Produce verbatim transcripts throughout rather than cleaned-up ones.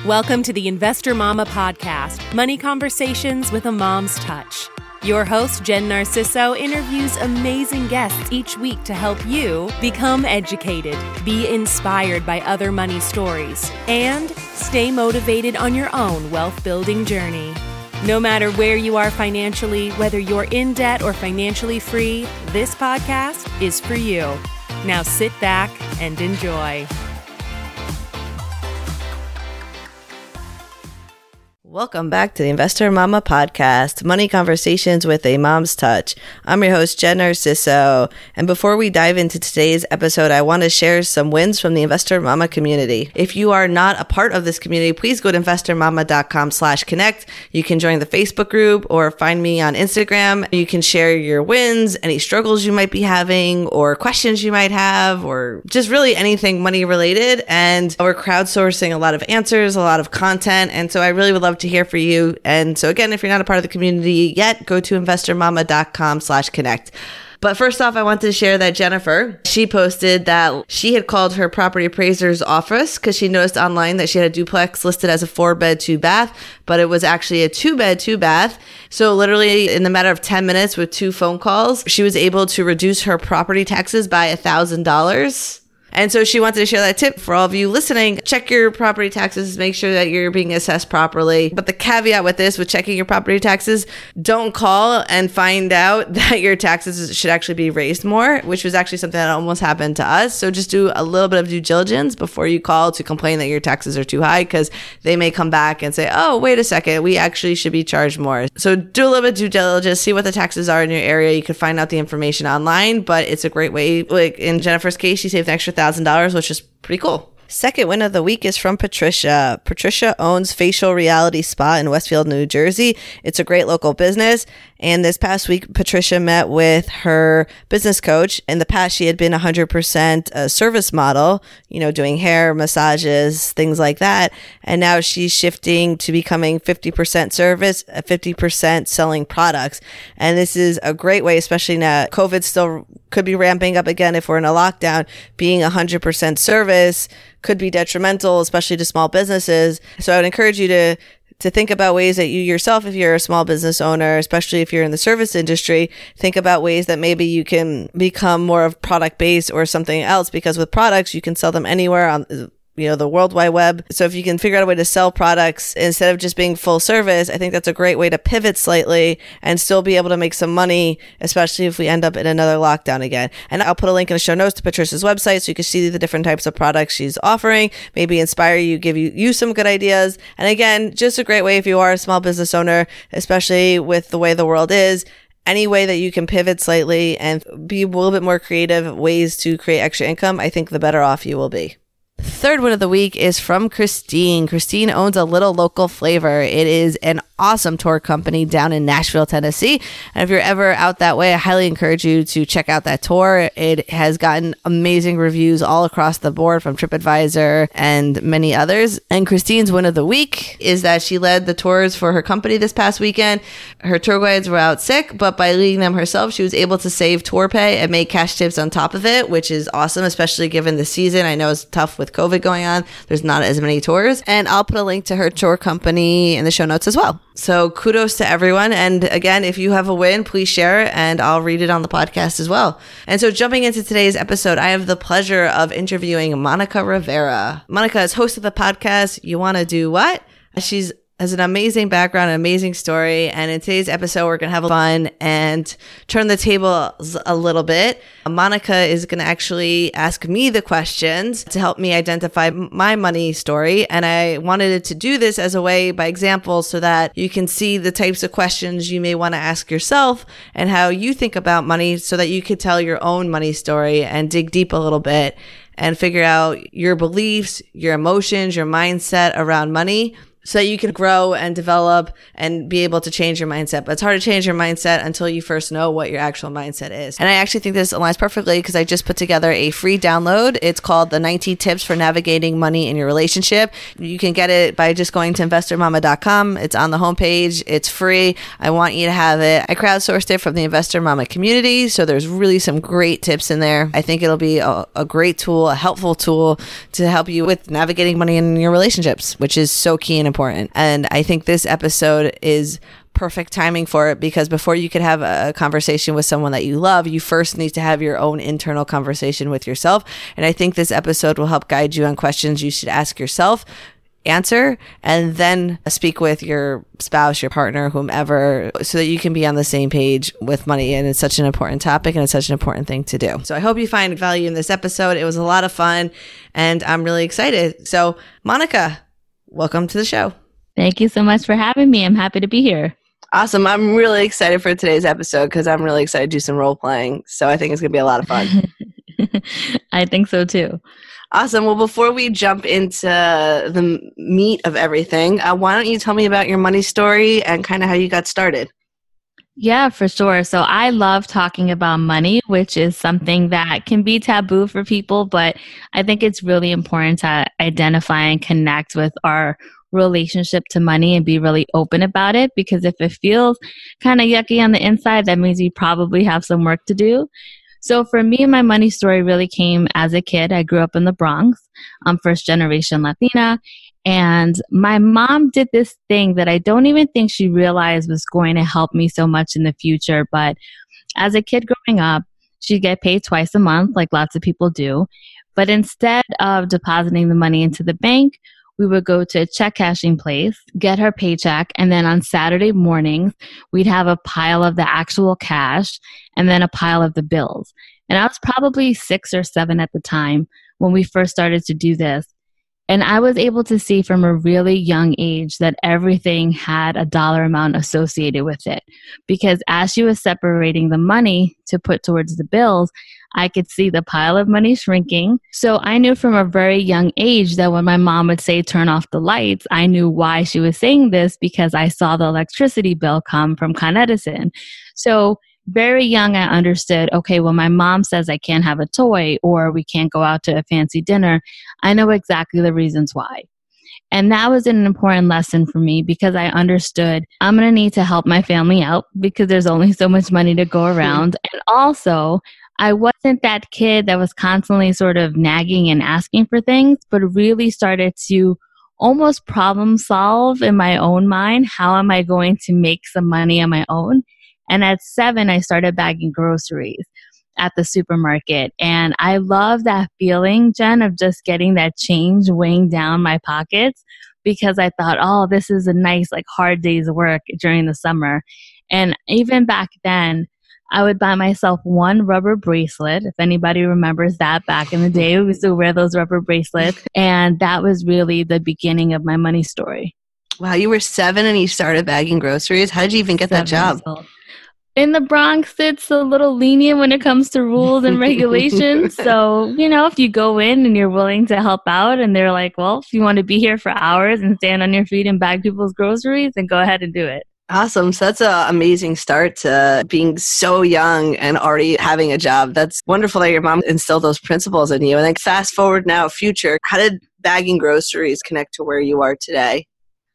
Welcome to the Investor Mama Podcast, Money Conversations with a Mom's Touch. Your host, Jen Narciso, interviews amazing guests each week to help you become educated, be inspired by other money stories, and stay motivated on your own wealth-building journey. No matter where you are financially, whether you're in debt or financially free, this podcast is for you. Now sit back and enjoy. Welcome back to the Investor Mama Podcast, Money Conversations with a Mom's Touch. I'm your host, Jen Narciso. And before we dive into today's episode, I want to share some wins from the Investor Mama community. If you are not a part of this community, please go to investormama.com slash connect. You can join the Facebook group or find me on Instagram. You can share your wins, any struggles you might be having, or questions you might have, or just really anything money related. And we're crowdsourcing a lot of answers, a lot of content. And so I really would love to here for you. And so again, if you're not a part of the community yet, go to investormama.com slash connect. But first off, I wanted to share that Jennifer, she posted that she had called her property appraiser's office because she noticed online that she had a duplex listed as a four bed, two bath, but it was actually a two bed, two bath. So literally in the matter of ten minutes with two phone calls, she was able to reduce her property taxes by a thousand dollars. And so she wanted to share that tip for all of you listening. Check your property taxes, make sure that you're being assessed properly. But the caveat with this, with checking your property taxes, don't call and find out that your taxes should actually be raised more, which was actually something that almost happened to us. So just do a little bit of due diligence before you call to complain that your taxes are too high, because they may come back and say, oh, wait a second, we actually should be charged more. So do a little bit of due diligence, see what the taxes are in your area. You can find out the information online, but it's a great way. Like in Jennifer's case, she saved an extra thousand dollars, which is pretty cool. Second win of the week is from Patricia. Patricia owns Facial Reality Spa in Westfield, New Jersey. It's a great local business. And this past week, Patricia met with her business coach. In the past, she had been one hundred percent a service model, you know, doing hair, massages, things like that. And now she's shifting to becoming fifty percent service, fifty percent selling products. And this is a great way, especially now COVID still could be ramping up again if we're in a lockdown. Being one hundred percent service could be detrimental, especially to small businesses. So I would encourage you to to think about ways that you yourself, if you're a small business owner, especially if you're in the service industry, think about ways that maybe you can become more of product based or something else, because with products, you can sell them anywhere on, you know, the World Wide Web. So if you can figure out a way to sell products instead of just being full service, I think that's a great way to pivot slightly and still be able to make some money, especially if we end up in another lockdown again. And I'll put a link in the show notes to Patricia's website so you can see the different types of products she's offering, maybe inspire you, give you, you some good ideas. And again, just a great way if you are a small business owner, especially with the way the world is, any way that you can pivot slightly and be a little bit more creative ways to create extra income, I think the better off you will be. Third win of the week is from Christine. Christine owns a Little Local Flavor. It is an awesome tour company down in Nashville, Tennessee. And if you're ever out that way, I highly encourage you to check out that tour. It has gotten amazing reviews all across the board from TripAdvisor and many others. And Christine's win of the week is that she led the tours for her company this past weekend. Her tour guides were out sick, but by leading them herself, she was able to save tour pay and make cash tips on top of it, which is awesome, especially given the season. I know it's tough with COVID going on. There's not as many tours. And I'll put a link to her tour company in the show notes as well. So kudos to everyone. And again, if you have a win, please share it and I'll read it on the podcast as well. And so jumping into today's episode, I have the pleasure of interviewing Monica Rivera. Monica is host of the podcast, You Wanna Do What? She's has an amazing background, an amazing story. And in today's episode, we're going to have fun and turn the tables a little bit. Monica is going to actually ask me the questions to help me identify my money story. And I wanted to do this as a way by example so that you can see the types of questions you may want to ask yourself and how you think about money so that you could tell your own money story and dig deep a little bit and figure out your beliefs, your emotions, your mindset around money so that you can grow and develop and be able to change your mindset. But it's hard to change your mindset until you first know what your actual mindset is. And I actually think this aligns perfectly because I just put together a free download. It's called the nineteen Tips for Navigating Money in Your Relationship. You can get it by just going to investor mama dot com. It's on the homepage. It's free. I want you to have it. I crowdsourced it from the Investor Mama community. So there's really some great tips in there. I think it'll be a, a great tool, a helpful tool to help you with navigating money in your relationships, which is so key and important. And I think this episode is perfect timing for it because before you could have a conversation with someone that you love, you first need to have your own internal conversation with yourself. And I think this episode will help guide you on questions you should ask yourself, answer, and then speak with your spouse, your partner, whomever, so that you can be on the same page with money. And it's such an important topic and it's such an important thing to do. So I hope you find value in this episode. It was a lot of fun and I'm really excited. So Monica, welcome to the show. Thank you so much for having me. I'm happy to be here. Awesome. I'm really excited for today's episode because I'm really excited to do some role playing. So I think it's going to be a lot of fun. I think so too. Awesome. Well, before we jump into the meat of everything, uh, why don't you tell me about your money story and kind of how you got started? Yeah, for sure. So I love talking about money, which is something that can be taboo for people, but I think it's really important to identify and connect with our relationship to money and be really open about it, because if it feels kind of yucky on the inside, that means you probably have some work to do. So for me, my money story really came as a kid. I grew up in the Bronx. I'm first generation Latina. And my mom did this thing that I don't even think she realized was going to help me so much in the future. But as a kid growing up, she'd get paid twice a month, like lots of people do. But instead of depositing the money into the bank, we would go to a check cashing place, get her paycheck, and then on Saturday mornings, we'd have a pile of the actual cash and then a pile of the bills. And I was probably six or seven at the time when we first started to do this. And I was able to see from a really young age that everything had a dollar amount associated with it. Because as she was separating the money to put towards the bills, I could see the pile of money shrinking. So I knew from a very young age that when my mom would say, turn off the lights, I knew why she was saying this because I saw the electricity bill come from Con Edison. So very young, I understood, okay, when my mom says I can't have a toy or we can't go out to a fancy dinner, I know exactly the reasons why. And that was an important lesson for me because I understood I'm going to need to help my family out because there's only so much money to go around. And also, I wasn't that kid that was constantly sort of nagging and asking for things, but really started to almost problem solve in my own mind. How am I going to make some money on my own? And at seven, I started bagging groceries at the supermarket. And I love that feeling, Jen, of just getting that change weighing down my pockets because I thought, oh, this is a nice, like, hard day's work during the summer. And even back then, I would buy myself one rubber bracelet. If anybody remembers that back in the day, we used to wear those rubber bracelets. And that was really the beginning of my money story. Wow, you were seven and you started bagging groceries? How did you even get that job? In the Bronx, it's a little lenient when it comes to rules and regulations. So, you know, if you go in and you're willing to help out and they're like, well, if you want to be here for hours and stand on your feet and bag people's groceries, then go ahead and do it. Awesome. So that's an amazing start to being so young and already having a job. That's wonderful that your mom instilled those principles in you. And then fast forward now, future, how did bagging groceries connect to where you are today?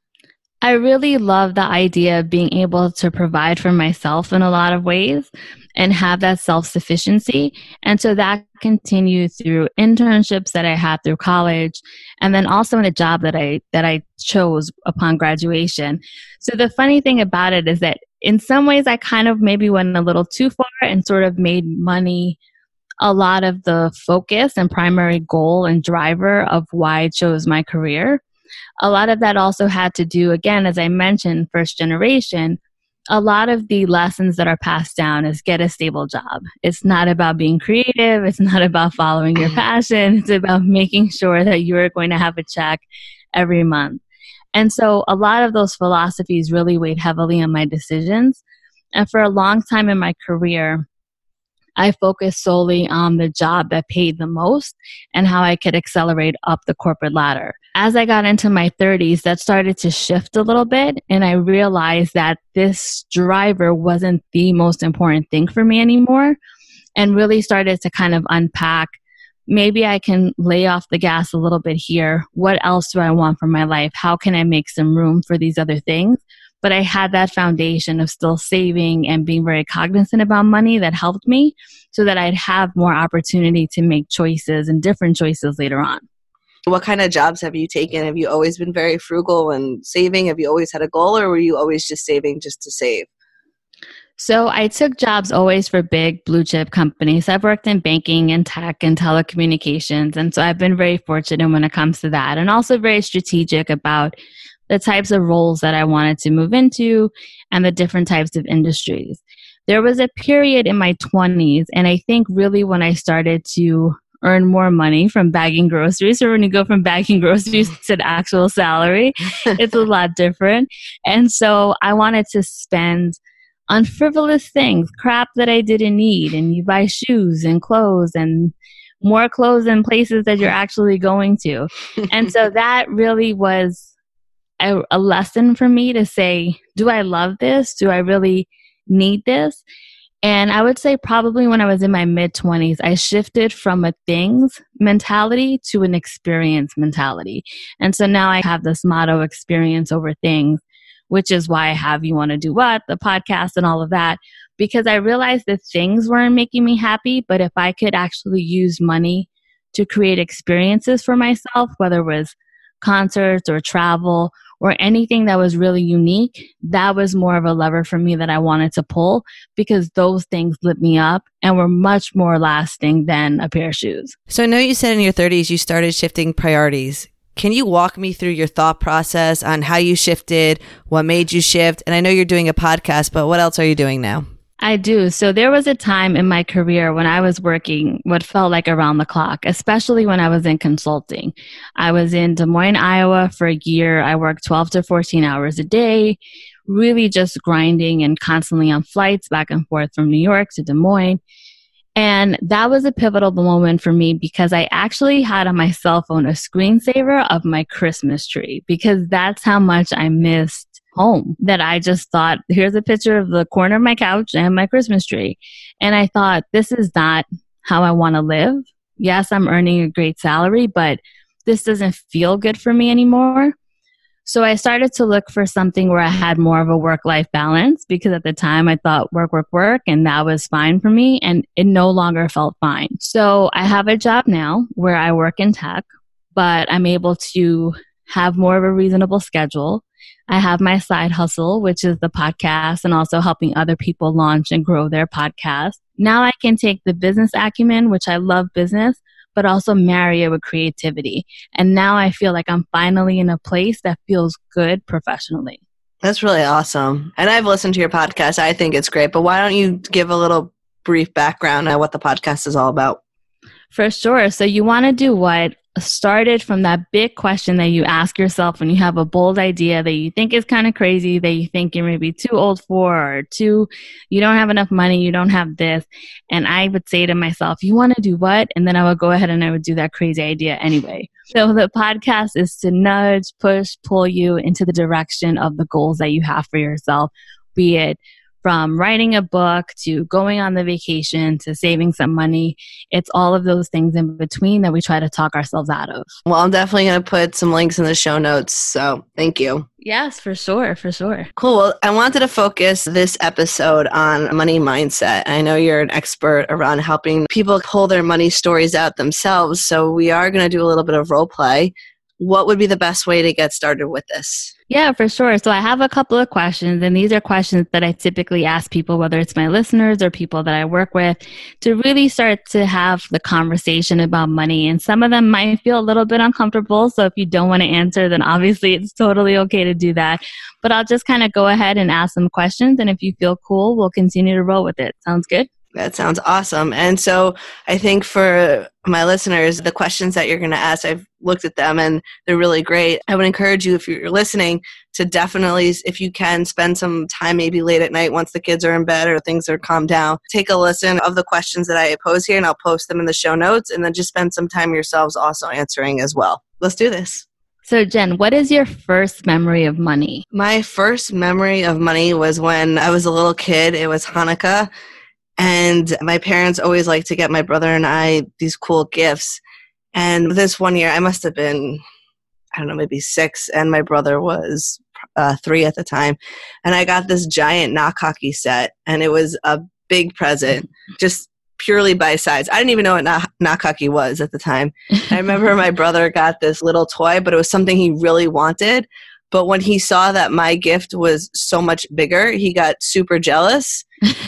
I really love the idea of being able to provide for myself in a lot of ways and have that self-sufficiency. And so that continued through internships that I had through college and then also in a job that I that I chose upon graduation. So the funny thing about it is that in some ways I kind of maybe went a little too far and sort of made money a lot of the focus and primary goal and driver of why I chose my career. A lot of that also had to do, again, as I mentioned, first generation, a lot of the lessons that are passed down is get a stable job. It's not about being creative. It's not about following your passion. It's about making sure that you're going to have a check every month. And so a lot of those philosophies really weighed heavily on my decisions. And for a long time in my career, I focused solely on the job that paid the most and how I could accelerate up the corporate ladder. As I got into my thirties, that started to shift a little bit, and I realized that this driver wasn't the most important thing for me anymore, and really started to kind of unpack, maybe I can lay off the gas a little bit here. What else do I want for my life? How can I make some room for these other things? But I had that foundation of still saving and being very cognizant about money that helped me so that I'd have more opportunity to make choices and different choices later on. What kind of jobs have you taken? Have you always been very frugal and saving? Have you always had a goal, or were you always just saving just to save? So I took jobs always for big blue chip companies. I've worked in banking and tech and telecommunications. And so I've been very fortunate when it comes to that, and also very strategic about the types of roles that I wanted to move into and the different types of industries. There was a period in my twenties, and I think really when I started to earn more money from bagging groceries, or when you go from bagging groceries to the actual salary, it's a lot different. And so I wanted to spend on frivolous things, crap that I didn't need. And you buy shoes and clothes and more clothes in places that you're actually going to. And so that really was a, a lesson for me to say, do I love this? Do I really need this? And I would say probably when I was in my mid-twenties, I shifted from a things mentality to an experience mentality. And so now I have this motto, experience over things, which is why I have You Want to Do What, the podcast and all of that, because I realized that things weren't making me happy, but if I could actually use money to create experiences for myself, whether it was concerts or travel or anything that was really unique, that was more of a lever for me that I wanted to pull, because those things lit me up and were much more lasting than a pair of shoes. So I know you said in your thirties you started shifting priorities. Can you walk me through your thought process on how you shifted, what made you shift? And I know you're doing a podcast, but what else are you doing now? I do. So there was a time in my career when I was working what felt like around the clock, especially when I was in consulting. I was in Des Moines, Iowa for a year. I worked twelve to fourteen hours a day, really just grinding and constantly on flights back and forth from New York to Des Moines. And that was a pivotal moment for me because I actually had on my cell phone a screensaver of my Christmas tree, because that's how much I missed home, that I just thought, here's a picture of the corner of my couch and my Christmas tree. And I thought, this is not how I want to live. Yes, I'm earning a great salary, but this doesn't feel good for me anymore. So I started to look for something where I had more of a work-life balance, because at the time I thought work, work, work, and that was fine for me, and it no longer felt fine. So I have a job now where I work in tech, but I'm able to have more of a reasonable schedule. I have my side hustle, which is the podcast, and also helping other people launch and grow their podcast. Now I can take the business acumen, which I love business, but also marry it with creativity. And now I feel like I'm finally in a place that feels good professionally. That's really awesome. And I've listened to your podcast. I think it's great. But why don't you give a little brief background on what the podcast is all about? For sure. So you want to do what started from that big question that you ask yourself when you have a bold idea that you think is kind of crazy, that you think you're maybe too old for, or too, you don't have enough money, you don't have this. And I would say to myself, you want to do what? And then I would go ahead and I would do that crazy idea anyway. So the podcast is to nudge, push, pull you into the direction of the goals that you have for yourself, be it from writing a book to going on the vacation to saving some money. It's all of those things in between that we try to talk ourselves out of. Well, I'm definitely going to put some links in the show notes. So thank you. Yes, for sure. For sure. Cool. Well, I wanted to focus this episode on money mindset. I know you're an expert around helping people pull their money stories out themselves. So we are going to do a little bit of role play. What would be the best way to get started with this? Yeah, for sure. So I have a couple of questions, and these are questions that I typically ask people, whether it's my listeners or people that I work with, to really start to have the conversation about money. And some of them might feel a little bit uncomfortable. So if you don't want to answer, then obviously it's totally okay to do that. But I'll just kind of go ahead and ask some questions. And if you feel cool, we'll continue to roll with it. Sounds good? That sounds awesome. And so I think for my listeners, the questions that you're going to ask, I've looked at them and they're really great. I would encourage you, if you're listening, to definitely, if you can, spend some time maybe late at night once the kids are in bed or things are calmed down. Take a listen of the questions that I pose here and I'll post them in the show notes, and then just spend some time yourselves also answering as well. Let's do this. So Jen, what is your first memory of money? My first memory of money was when I was a little kid. It was Hanukkah. And my parents always liked to get my brother and I these cool gifts. And this one year, I must have been, I don't know, maybe six, and my brother was uh, three at the time. And I got this giant knock hockey set, and it was a big present, just purely by size. I didn't even know what knock, knock hockey was at the time. I remember my brother got this little toy, but it was something he really wanted. But when he saw that my gift was so much bigger, he got super jealous.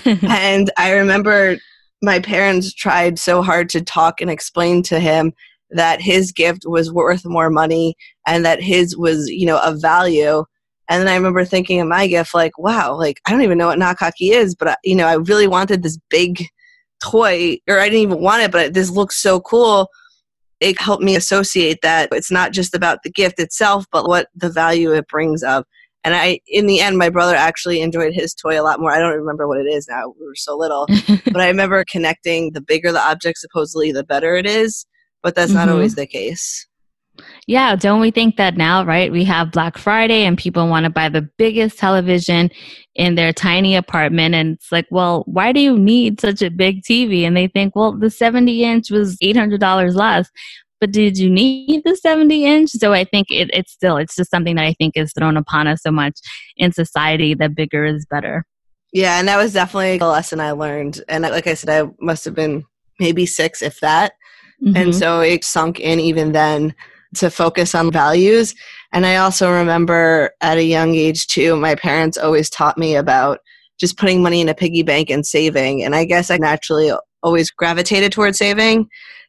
And I remember my parents tried so hard to talk and explain to him that his gift was worth more money and that his was, you know, of value. And then I remember thinking of my gift, like, wow, like, I don't even know what knock hockey is, but, you know, I really wanted this big toy, or I didn't even want it, but this looks so cool. It helped me associate that it's not just about the gift itself, but what the value it brings up. And I, in the end, my brother actually enjoyed his toy a lot more. I don't remember what it is now. We were so little. But I remember connecting, the bigger the object, supposedly, the better it is. But that's not mm-hmm. always the case. Yeah, don't we think that now, right? We have Black Friday and people want to buy the biggest television in their tiny apartment. And it's like, well, why do you need such a big T V? And they think, well, the seventy inch was eight hundred dollars less. But did you need the seventy inch? So I think it, it's still, it's just something that I think is thrown upon us so much in society, that bigger is better. Yeah, and that was definitely a lesson I learned. And like I said, I must have been maybe six, if that. Mm-hmm. And so it sunk in even then to focus on values. And I also remember at a young age too, my parents always taught me about just putting money in a piggy bank and saving. And I guess I naturally always gravitated towards saving.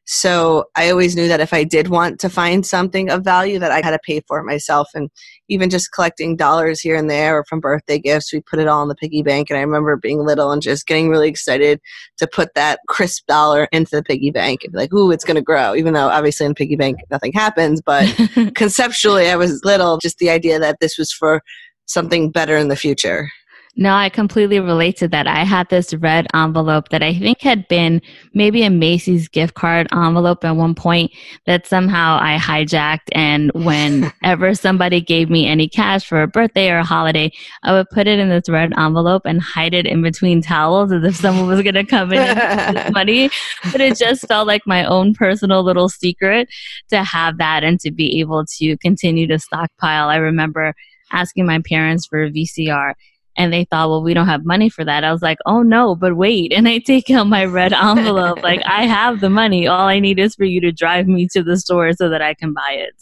So I always knew that if I did want to find something of value, that I had to pay for it myself. And even just collecting dollars here and there or from birthday gifts, we put it all in the piggy bank. And I remember being little and just getting really excited to put that crisp dollar into the piggy bank and be like, ooh, it's going to grow. Even though obviously in a piggy bank, nothing happens. But conceptually, I was little, just the idea that this was for something better in the future. No, I completely relate to that. I had this red envelope that I think had been maybe a Macy's gift card envelope at one point that somehow I hijacked. And whenever somebody gave me any cash for a birthday or a holiday, I would put it in this red envelope and hide it in between towels as if someone was going to come in and take money. But it just felt like my own personal little secret to have that and to be able to continue to stockpile. I remember asking my parents for a V C R. And they thought, well, we don't have money for that. I was like, oh, no, but wait. And I take out my red envelope. Like, I have the money. All I need is for you to drive me to the store so that I can buy it.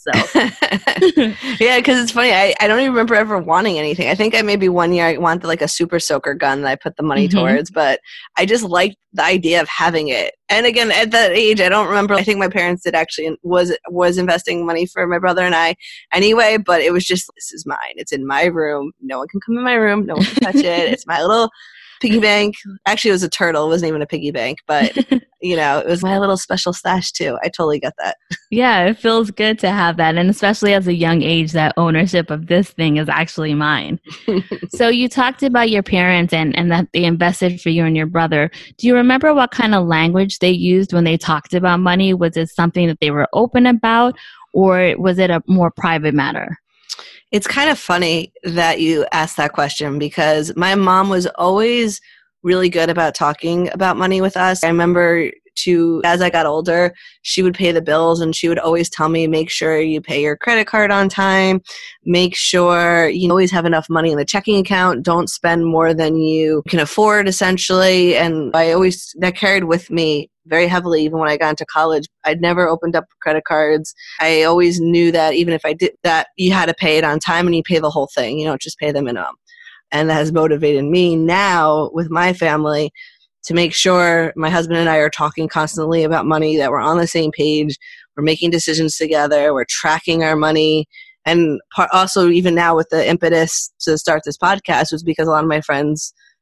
So, yeah, because it's funny. I, I don't even remember ever wanting anything. I think I maybe one year I wanted like a super soaker gun that I put the money mm-hmm. towards. But I just liked the idea of having it. And again, at that age, I don't remember. I think my parents did actually was was investing money for my brother and I anyway. But it was just, this is mine. It's in my room. No one can come in my room. No one can touch it. It's my little piggy bank. Actually, it was a turtle. It wasn't even a piggy bank. But, you know, it was my little special stash too. I totally get that. Yeah, it feels good to have that. And especially as a young age, that ownership of this thing is actually mine. So you talked about your parents and, and that they invested for you and your brother. Do you remember what kind of language they used when they talked about money? Was it something that they were open about, or was it a more private matter? It's kind of funny that you asked that question because my mom was always really good about talking about money with us. I remember to, as I got older, she would pay the bills and she would always tell me, make sure you pay your credit card on time, make sure you always have enough money in the checking account, don't spend more than you can afford essentially. And I always, that carried with me very heavily even when I got into college. I'd never opened up credit cards. I always knew that even if I did that, you had to pay it on time and you pay the whole thing, you don't just pay the minimum. And that has motivated me now with my family to make sure my husband and I are talking constantly about money, that we're on the same page, we're making decisions together, we're tracking our money. And part, also even now with the impetus to start this podcast was because a lot of my friends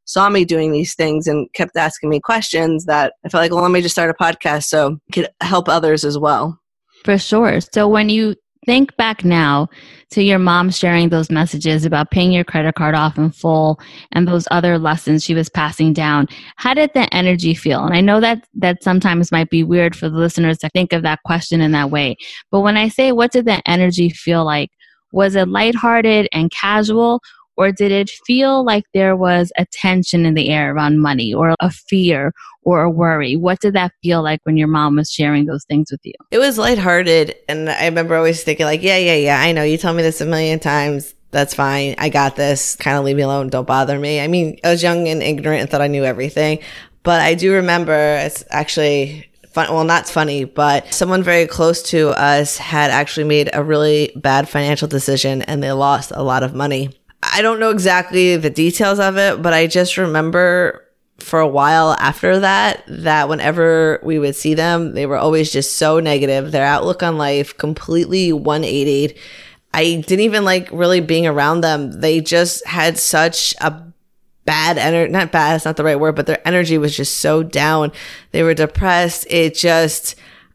saw me doing these things and kept asking me questions that I felt like, well, let me just start a podcast so I could help others as well. For sure. So when you think back now to your mom sharing those messages about paying your credit card off in full and those other lessons she was passing down, how did the energy feel? And I know that that sometimes might be weird for the listeners to think of that question in that way. But when I say, what did the energy feel like? Was it lighthearted and casual? Or did it feel like there was a tension in the air around money, or a fear or a worry? What did that feel like when your mom was sharing those things with you? It was lighthearted. And I remember always thinking like, yeah, yeah, yeah, I know. You told me this a million times. That's fine. I got this. Kind of leave me alone. Don't bother me. I mean, I was young and ignorant and thought I knew everything. But I do remember, it's actually fun. Well, not funny, but someone very close to us had actually made a really bad financial decision and they lost a lot of money. I don't know exactly the details of it, but I just remember for a while after that, that whenever we would see them, they were always just so negative. Their outlook on life completely one eighty. I didn't even like really being around them. They just had such a bad energy, not bad, that's not the right word, but their energy was just so down. They were depressed. It just,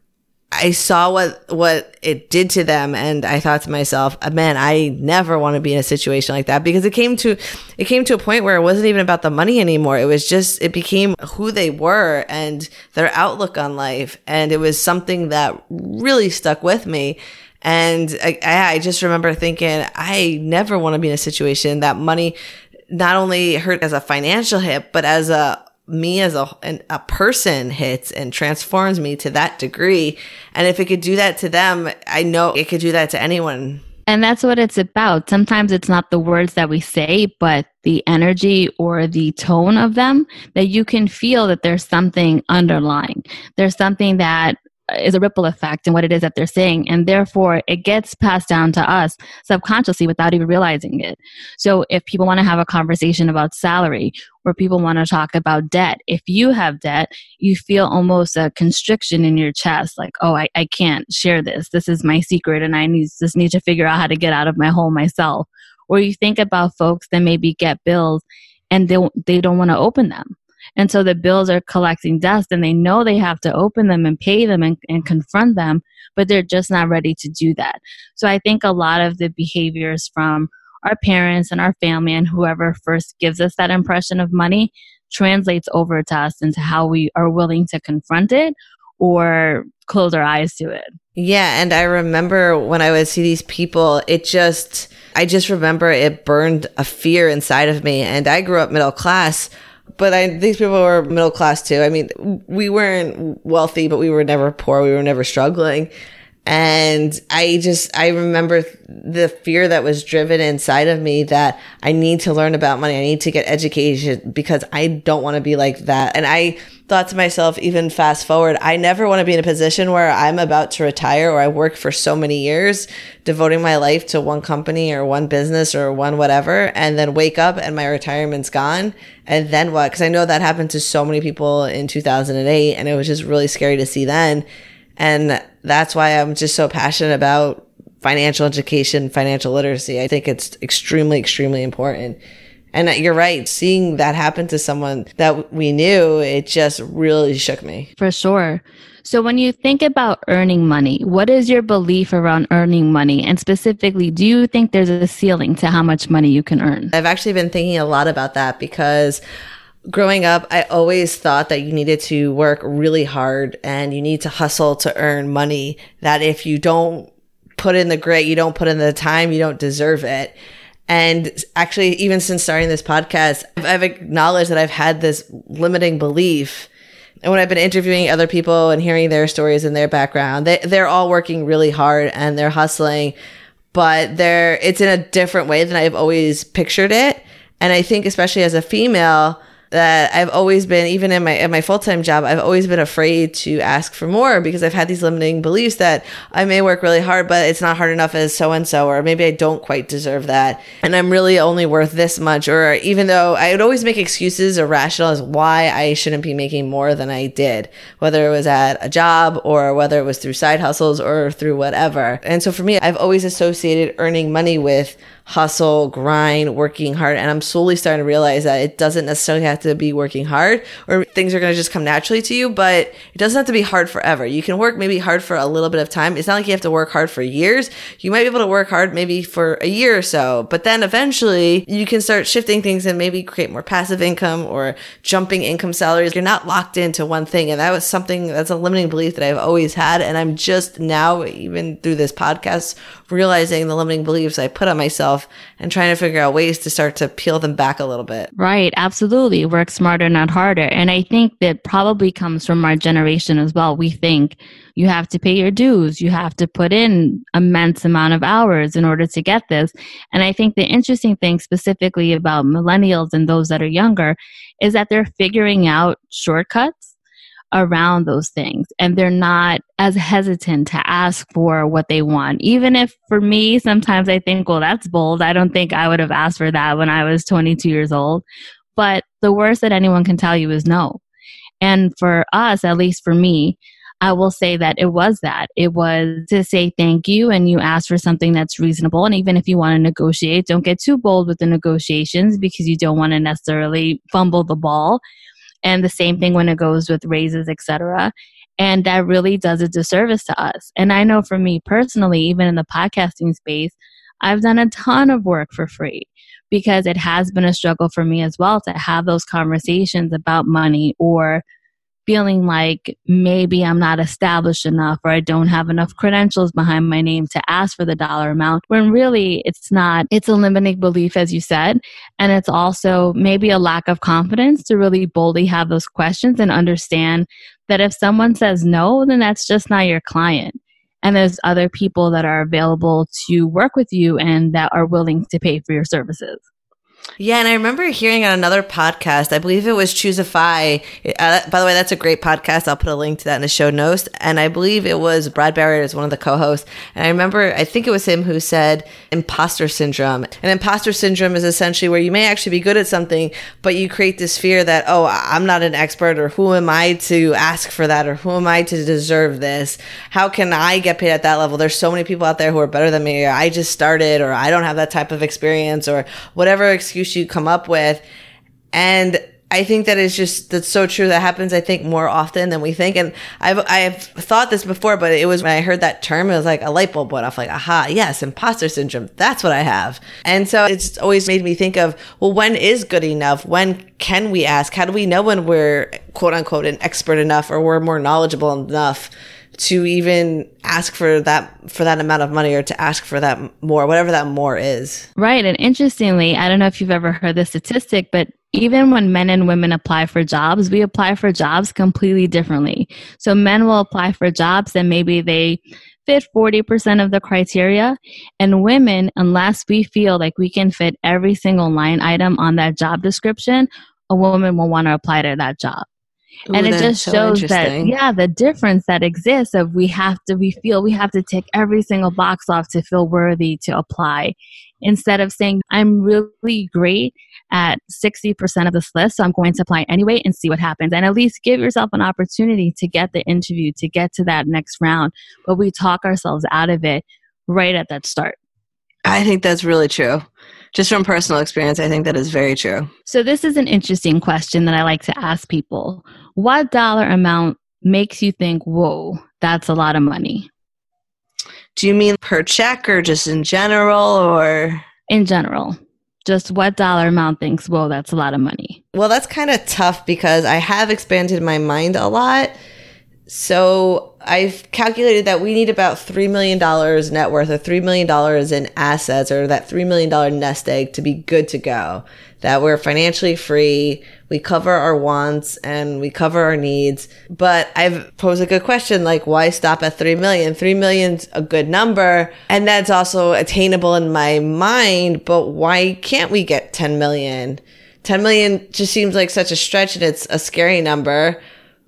I saw what, what it did to them. And I thought to myself, man, I never want to be in a situation like that, because it came to, it came to a point where it wasn't even about the money anymore. It was just, it became who they were and their outlook on life. And it was something that really stuck with me. And I, I just remember thinking, I never want to be in a situation that money not only hurt as a financial hit, but as a me as a, an, a person hits and transforms me to that degree. And if it could do that to them, I know it could do that to anyone. And that's what it's about. Sometimes it's not the words that we say, but the energy or the tone of them, that you can feel that there's something underlying. There's something that is a ripple effect in what it is that they're saying. And therefore, it gets passed down to us subconsciously without even realizing it. So if people want to have a conversation about salary, or people want to talk about debt, if you have debt, you feel almost a constriction in your chest, like, oh, I, I can't share this. This is my secret and I need, just need to figure out how to get out of my hole myself. Or you think about folks that maybe get bills and they, they don't want to open them. And so the bills are collecting dust and they know they have to open them and pay them and, and confront them, but they're just not ready to do that. So I think a lot of the behaviors from our parents and our family and whoever first gives us that impression of money translates over to us into how we are willing to confront it or close our eyes to it. Yeah. And I remember when I would see these people, it just, I just remember it burned a fear inside of me. And I grew up middle class. But I, these people were middle class too. I mean, we weren't wealthy, but we were never poor. We were never struggling. And I just, I remember the fear that was driven inside of me that I need to learn about money. I need to get education because I don't want to be like that. And I thought to myself, even fast forward, I never want to be in a position where I'm about to retire or I worked for so many years devoting my life to one company or one business or one whatever, and then wake up and my retirement's gone. And then what? Because I know that happened to so many people in two thousand eight, and it was just really scary to see then. And that's why I'm just so passionate about financial education, financial literacy. I think it's extremely, extremely important. And you're right. Seeing that happen to someone that we knew, it just really shook me. For sure. So when you think about earning money, what is your belief around earning money? And specifically, do you think there's a ceiling to how much money you can earn? I've actually been thinking a lot about that because growing up, I always thought that you needed to work really hard and you need to hustle to earn money, that if you don't put in the grit, you don't put in the time, you don't deserve it. And actually, even since starting this podcast, I've acknowledged that I've had this limiting belief. And when I've been interviewing other people and hearing their stories and their background, they, they're all working really hard and they're hustling, but they're, it's in a different way than I've always pictured it. And I think especially as a female, that I've always been, even in my in my full-time job, I've always been afraid to ask for more because I've had these limiting beliefs that I may work really hard, but it's not hard enough as so-and-so, or maybe I don't quite deserve that. And I'm really only worth this much. Or even though I would always make excuses or rationale as why I shouldn't be making more than I did, whether it was at a job or whether it was through side hustles or through whatever. And so for me, I've always associated earning money with hustle, grind, working hard. And I'm slowly starting to realize that it doesn't necessarily have to be working hard, or things are going to just come naturally to you, but it doesn't have to be hard forever. You can work maybe hard for a little bit of time. It's not like you have to work hard for years. You might be able to work hard maybe for a year or so, but then eventually you can start shifting things and maybe create more passive income or jumping income salaries. You're not locked into one thing. And that was something that's a limiting belief that I've always had. And I'm just now, even through this podcast, realizing the limiting beliefs I put on myself and trying to figure out ways to start to peel them back a little bit. Right. Absolutely. Work smarter, not harder. And I think that probably comes from our generation as well. We think you have to pay your dues. You have to put in immense amount of hours in order to get this. And I think the interesting thing specifically about millennials and those that are younger is that they're figuring out shortcuts around those things, and they're not as hesitant to ask for what they want. Even if for me, sometimes I think, well, that's bold. I don't think I would have asked for that when I was twenty-two years old. But the worst that anyone can tell you is no. And for us, at least for me, I will say that it was that. It was to say thank you, and you ask for something that's reasonable. And even if you want to negotiate, don't get too bold with the negotiations because you don't want to necessarily fumble the ball. And the same thing when it goes with raises, et cetera. And that really does a disservice to us. And I know for me personally, even in the podcasting space, I've done a ton of work for free because it has been a struggle for me as well to have those conversations about money, or feeling like maybe I'm not established enough or I don't have enough credentials behind my name to ask for the dollar amount, when really it's not. It's a limiting belief, as you said. And it's also maybe a lack of confidence to really boldly have those questions and understand that if someone says no, then that's just not your client. And there's other people that are available to work with you and that are willing to pay for your services. Yeah, and I remember hearing on another podcast, I believe it was Choosify. Uh, by the way, that's a great podcast. I'll put a link to that in the show notes. And I believe it was Brad Barrett as one of the co-hosts. And I remember, I think it was him who said imposter syndrome. And imposter syndrome is essentially where you may actually be good at something, but you create this fear that, oh, I'm not an expert, or who am I to ask for that, or who am I to deserve this? How can I get paid at that level? There's so many people out there who are better than me, or I just started, or I don't have that type of experience, or whatever excuse you come up with. And I think that is just, that's so true. That happens, I think, more often than we think. And I've I've thought this before, but it was when I heard that term, it was like a light bulb went off, like, aha, yes, imposter syndrome. That's what I have. And so it's always made me think of, well, when is good enough? When can we ask? How do we know when we're, quote unquote, an expert enough, or we're more knowledgeable enough to even ask for that for that amount of money, or to ask for that more, whatever that more is? Right. And interestingly, I don't know if you've ever heard this statistic, but even when men and women apply for jobs, we apply for jobs completely differently. So men will apply for jobs and maybe they fit forty percent of the criteria. And women, unless we feel like we can fit every single line item on that job description, a woman will want to apply to that job. Ooh, and it just so shows that, yeah, the difference that exists of we have to, we feel we have to tick every single box off to feel worthy to apply, instead of saying, I'm really great at sixty percent of this list, so I'm going to apply anyway and see what happens. And at least give yourself an opportunity to get the interview, to get to that next round. But we talk ourselves out of it right at that start. I think that's really true. Just from personal experience, I think that is very true. So this is an interesting question that I like to ask people. What dollar amount makes you think, whoa, that's a lot of money? Do you mean per check, or just in general, or? In general. Just what dollar amount thinks, whoa, that's a lot of money? Well, that's kind of tough because I have expanded my mind a lot. So I've calculated that we need about three million dollars net worth, or three million dollars in assets, or that three million dollars nest egg to be good to go. That we're financially free, we cover our wants, and we cover our needs. But I've posed a good question, like, why stop at three million dollars? three million dollars is a good number, and that's also attainable in my mind, but why can't we get ten million dollars? ten million just seems like such a stretch and it's a scary number.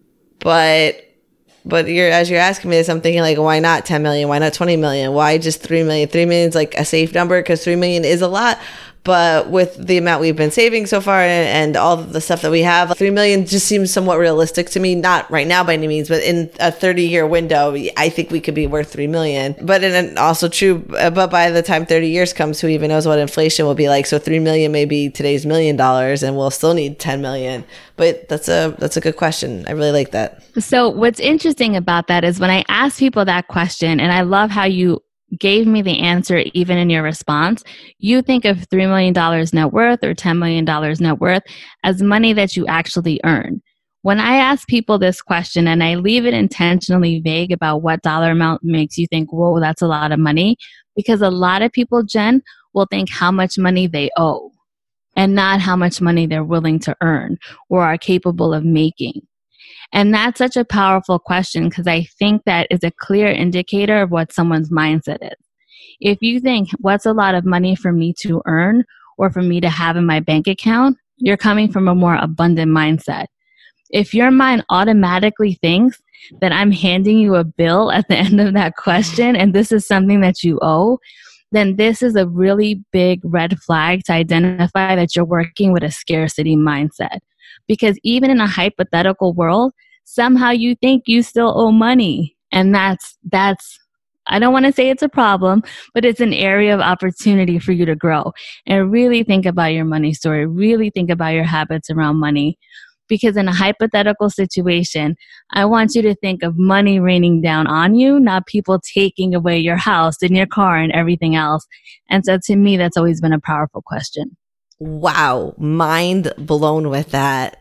But but you're as you're asking me this, I'm thinking like, why not ten million? Why not twenty million? Why just three million? three million is like a safe number because three million is a lot. But with the amount we've been saving so far and, and all of the stuff that we have, three million just seems somewhat realistic to me. Not right now by any means, but in a thirty year window, I think we could be worth three million. But in also true, but by the time thirty years comes, who even knows what inflation will be like? So three million may be today's million dollars and we'll still need ten million. But that's a, that's a good question. I really like that. So what's interesting about that is when I ask people that question, and I love how you gave me the answer even in your response, you think of three million dollars net worth or ten million dollars net worth as money that you actually earn. When I ask people this question and I leave it intentionally vague about what dollar amount makes you think, whoa, that's a lot of money, because a lot of people, Jen, will think how much money they owe and not how much money they're willing to earn or are capable of making. And that's such a powerful question because I think that is a clear indicator of what someone's mindset is. If you think, what's a lot of money for me to earn or for me to have in my bank account, you're coming from a more abundant mindset. If your mind automatically thinks that I'm handing you a bill at the end of that question and this is something that you owe, then this is a really big red flag to identify that you're working with a scarcity mindset. Because even in a hypothetical world, somehow you think you still owe money. And that's, that's, I don't want to say it's a problem, but it's an area of opportunity for you to grow and really think about your money story, really think about your habits around money. Because in a hypothetical situation, I want you to think of money raining down on you, not people taking away your house and your car and everything else. And so to me, that's always been a powerful question. Wow. Mind blown with that.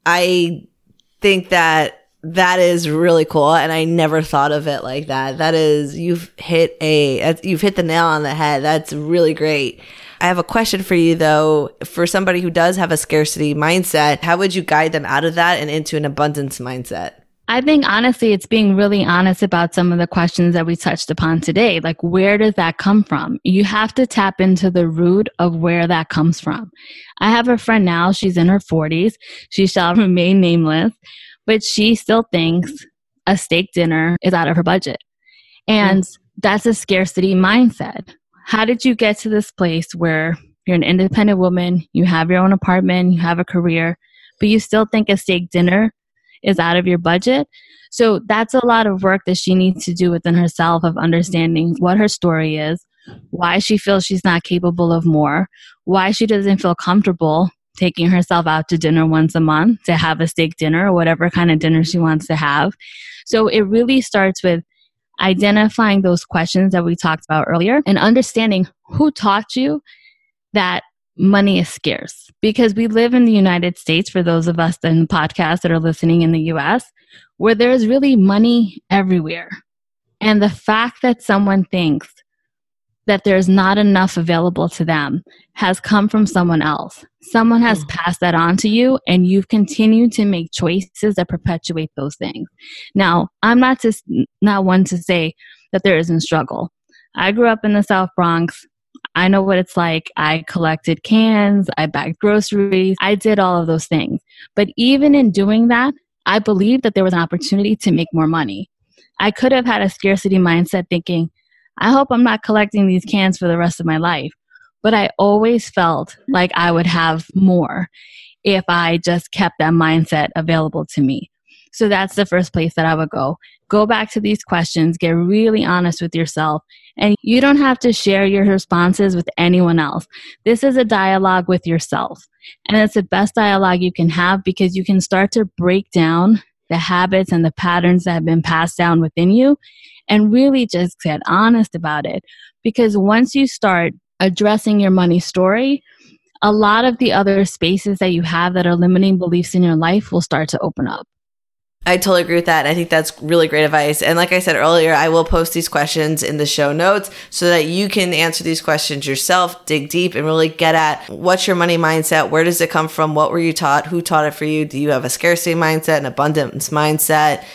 I think that that is really cool. And I never thought of it like that. That is, you've hit a, you've hit the nail on the head. That's really great. I have a question for you though. For somebody who does have a scarcity mindset, how would you guide them out of that and into an abundance mindset? I think honestly, it's being really honest about some of the questions that we touched upon today. Like, where does that come from? You have to tap into the root of where that comes from. I have a friend now, she's in her forties. She shall remain nameless, but she still thinks a steak dinner is out of her budget. And mm. that's a scarcity mindset. How did you get to this place where you're an independent woman, you have your own apartment, you have a career, but you still think a steak dinner is out of your budget? So that's a lot of work that she needs to do within herself of understanding what her story is, why she feels she's not capable of more, why she doesn't feel comfortable taking herself out to dinner once a month to have a steak dinner or whatever kind of dinner she wants to have. So it really starts with identifying those questions that we talked about earlier and understanding who taught you that money is scarce. Because we live in the United States, for those of us in the podcast that are listening in the U S, where there's really money everywhere. And the fact that someone thinks that there's not enough available to them has come from someone else. Someone has mm. passed that on to you, and you've continued to make choices that perpetuate those things. Now, I'm not just not one to say that there isn't struggle. I grew up in the South Bronx. I know what it's like. I collected cans, I bagged groceries, I did all of those things. But even in doing that, I believed that there was an opportunity to make more money. I could have had a scarcity mindset thinking, I hope I'm not collecting these cans for the rest of my life. But I always felt like I would have more if I just kept that mindset available to me. So that's the first place that I would go. Go back to these questions, get really honest with yourself, and you don't have to share your responses with anyone else. This is a dialogue with yourself, and it's the best dialogue you can have because you can start to break down the habits and the patterns that have been passed down within you and really just get honest about it. Because once you start addressing your money story, a lot of the other spaces that you have that are limiting beliefs in your life will start to open up. I totally agree with that. I think that's really great advice. And like I said earlier, I will post these questions in the show notes so that you can answer these questions yourself, dig deep, and really get at what's your money mindset? Where does it come from? What were you taught? Who taught it for you? Do you have a scarcity mindset, an abundance mindset?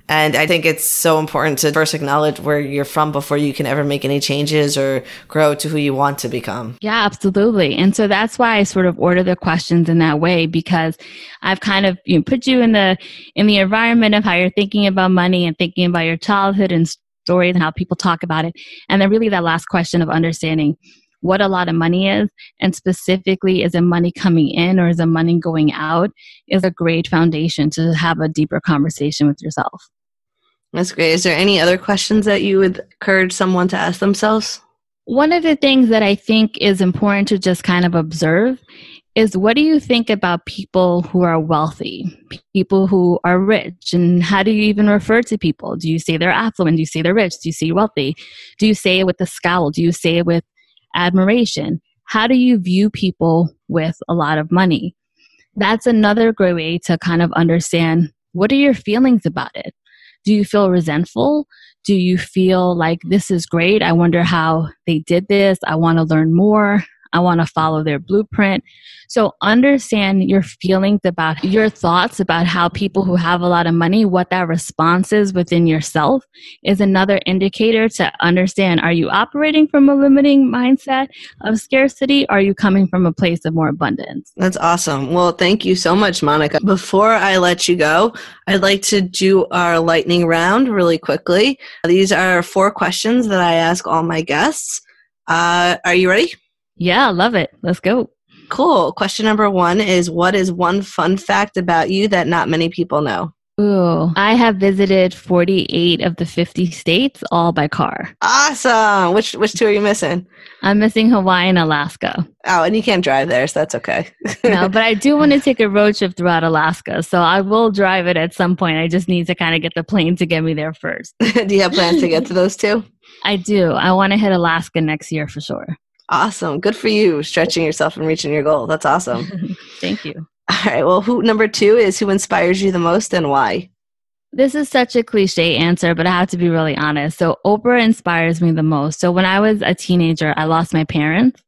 And I think it's so important to first acknowledge where you're from before you can ever make any changes or grow to who you want to become. Yeah, absolutely. And so that's why I sort of order the questions in that way, because I've kind of you know, put you in the in the environment of how you're thinking about money and thinking about your childhood and stories and how people talk about it. And then really that last question of understanding what a lot of money is, and specifically, is it money coming in or is it money going out, is a great foundation to have a deeper conversation with yourself. That's great. Is there any other questions that you would encourage someone to ask themselves? One of the things that I think is important to just kind of observe is, what do you think about people who are wealthy, people who are rich, and how do you even refer to people? Do you say they're affluent? Do you say they're rich? Do you say wealthy? Do you say it with a scowl? Do you say it with admiration? How do you view people with a lot of money? That's another great way to kind of understand, what are your feelings about it? Do you feel resentful? Do you feel like this is great? I wonder how they did this. I want to learn more. I want to follow their blueprint. So understand your feelings about your thoughts about how people who have a lot of money, what that response is within yourself, is another indicator to understand, are you operating from a limiting mindset of scarcity? Or are you coming from a place of more abundance? That's awesome. Well, thank you so much, Monica. Before I let you go, I'd like to do our lightning round really quickly. These are four questions that I ask all my guests. Uh, are you ready? Yeah, I love it. Let's go. Cool. Question number one is, what is one fun fact about you that not many people know? Ooh, I have visited forty-eight of the fifty states, all by car. Awesome. Which which two are you missing? I'm missing Hawaii and Alaska. Oh, and you can't drive there, so that's okay. No, but I do want to take a road trip throughout Alaska, so I will drive it at some point. I just need to kind of get the plane to get me there first. Do you have plans to get to those two? I do. I want to hit Alaska next year for sure. Awesome. Good for you, stretching yourself and reaching your goal. That's awesome. Thank you. All right. Well, who number two is, who inspires you the most and why? This is such a cliche answer, but I have to be really honest. So Oprah inspires me the most. So when I was a teenager, I lost my parents,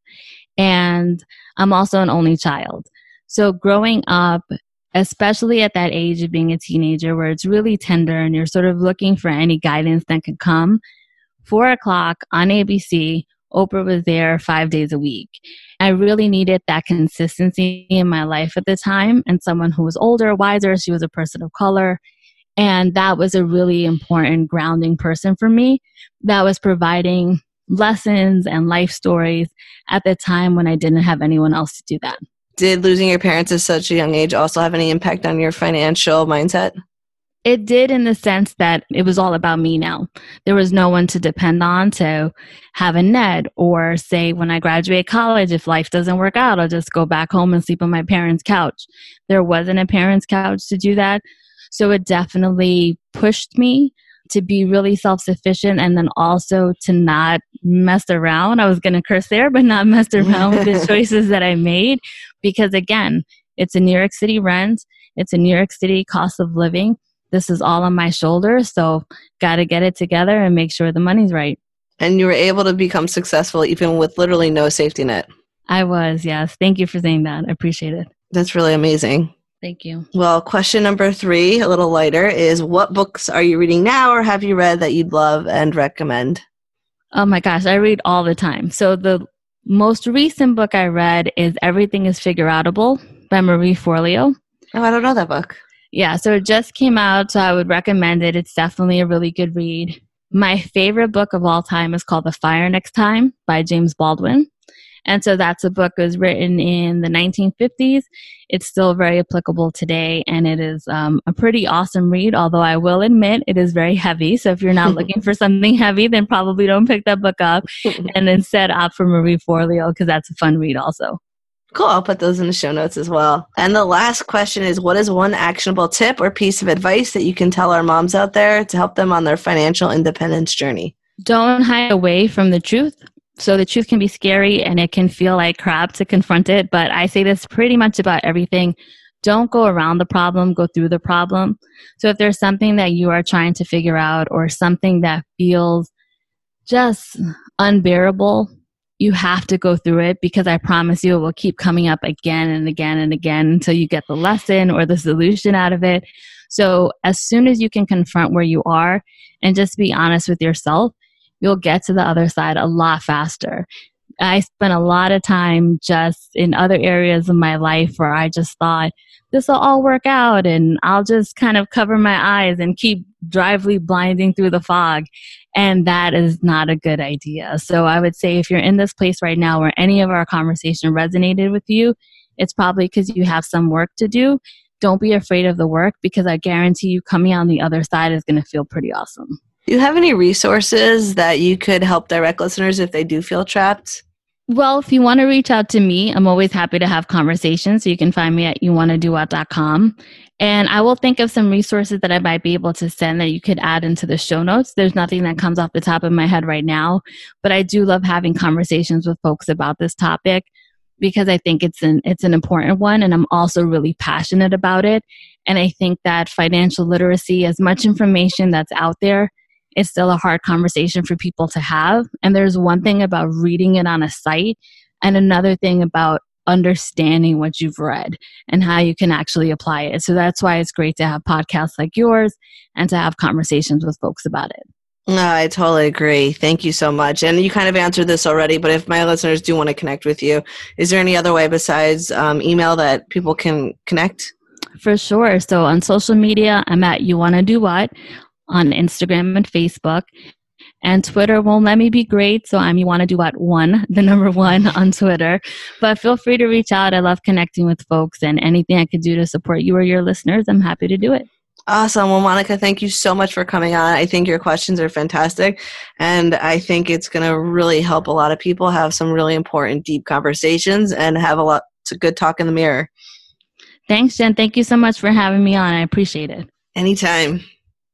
and I'm also an only child. So growing up, especially at that age of being a teenager where it's really tender and you're sort of looking for any guidance that could come, four o'clock on A B C, Oprah was there five days a week. I really needed that consistency in my life at the time, and someone who was older, wiser. She was a person of color. And that was a really important grounding person for me that was providing lessons and life stories at the time when I didn't have anyone else to do that. Did losing your parents at such a young age also have any impact on your financial mindset? It did, in the sense that it was all about me now. There was no one to depend on to have a net, or say when I graduate college, if life doesn't work out, I'll just go back home and sleep on my parents' couch. There wasn't a parents' couch to do that. So it definitely pushed me to be really self-sufficient, and then also to not mess around. I was going to curse there, but not mess around with the choices that I made. Because again, it's a New York City rent. It's a New York City cost of living. This is all on my shoulders, so got to get it together and make sure the money's right. And you were able to become successful even with literally no safety net. I was, yes. Thank you for saying that. I appreciate it. That's really amazing. Thank you. Well, question number three, a little lighter, is what books are you reading now or have you read that you'd love and recommend? Oh my gosh, I read all the time. So the most recent book I read is Everything is Figureoutable by Marie Forleo. Oh, I don't know that book. Yeah, so it just came out, so I would recommend it. It's definitely a really good read. My favorite book of all time is called The Fire Next Time by James Baldwin. And so that's a book that was written in the nineteen fifties. It's still very applicable today, and it is um, a pretty awesome read, although I will admit it is very heavy. So if you're not looking for something heavy, then probably don't pick that book up, and instead opt for Marie Forleo, because that's a fun read also. Cool. I'll put those in the show notes as well. And the last question is, what is one actionable tip or piece of advice that you can tell our moms out there to help them on their financial independence journey? Don't hide away from the truth. So the truth can be scary and it can feel like crap to confront it. But I say this pretty much about everything. Don't go around the problem, go through the problem. So if there's something that you are trying to figure out, or something that feels just unbearable, you have to go through it, because I promise you it will keep coming up again and again and again until you get the lesson or the solution out of it. So as soon as you can confront where you are and just be honest with yourself, you'll get to the other side a lot faster. I spent a lot of time just in other areas of my life where I just thought, this will all work out and I'll just kind of cover my eyes and keep drively blinding through the fog. And that is not a good idea. So I would say if you're in this place right now where any of our conversation resonated with you, it's probably because you have some work to do. Don't be afraid of the work, because I guarantee you coming on the other side is going to feel pretty awesome. Do you have any resources that you could help direct listeners if they do feel trapped? Well, if you want to reach out to me, I'm always happy to have conversations. So you can find me at you wanna do what dot com. And I will think of some resources that I might be able to send that you could add into the show notes. There's nothing that comes off the top of my head right now, but I do love having conversations with folks about this topic because I think it's an it's an important one, and I'm also really passionate about it. And I think that financial literacy, as much information that's out there, it's still a hard conversation for people to have. And there's one thing about reading it on a site and another thing about understanding what you've read and how you can actually apply it. So that's why it's great to have podcasts like yours and to have conversations with folks about it. No, I totally agree. Thank you so much. And you kind of answered this already, but if my listeners do want to connect with you, is there any other way besides um, email that people can connect? For sure. So on social media, I'm at You Wanna Do What on Instagram and Facebook. And Twitter won't let me be great, so I'm You Wanna Do What one, the number one on Twitter. But feel free to reach out. I love connecting with folks, and anything I could do to support you or your listeners, I'm happy to do it. Awesome. Well, Monica, thank you so much for coming on. I think your questions are fantastic, and I think it's going to really help a lot of people have some really important, deep conversations and have a lot of good talk in the mirror. Thanks, Jen. Thank you so much for having me on. I appreciate it. Anytime.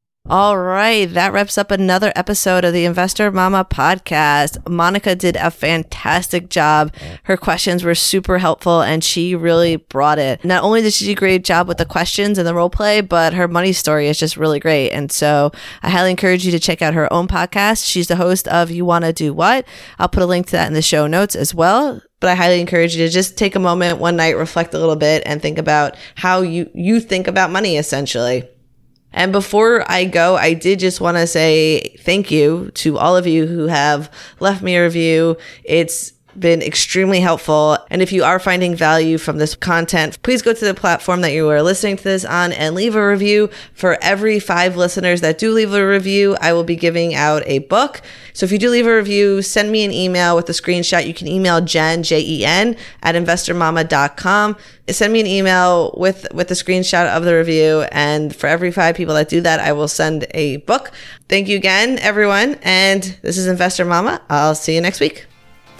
All right, that wraps up another episode of the Investor Mama podcast. Monica did a fantastic job. Her questions were super helpful, and she really brought it. Not only did she do a great job with the questions and the role play, but her money story is just really great. And so I highly encourage you to check out her own podcast. She's the host of You Wanna Do What? I'll put a link to that in the show notes as well. But I highly encourage you to just take a moment one night, reflect a little bit, and think about how you, you think about money, essentially. And before I go, I did just want to say thank you to all of you who have left me a review. It's been extremely helpful. And if you are finding value from this content, please go to the platform that you are listening to this on and leave a review. For every five listeners that do leave a review, I will be giving out a book. So if you do leave a review, send me an email with a screenshot. You can email Jen, J E N, at investor mama dot com. Send me an email with, with a screenshot of the review. And for every five people that do that, I will send a book. Thank you again, everyone. And this is Investor Mama. I'll see you next week.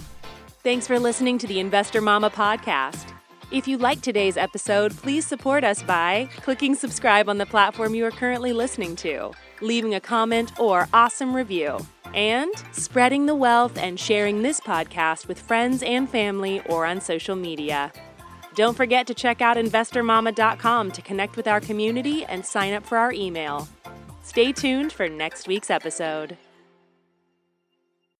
Thanks for listening to the Investor Mama podcast. If you liked today's episode, please support us by clicking subscribe on the platform you are currently listening to, leaving a comment or awesome review, and spreading the wealth and sharing this podcast with friends and family or on social media. Don't forget to check out investor mama dot com to connect with our community and sign up for our email. Stay tuned for next week's episode.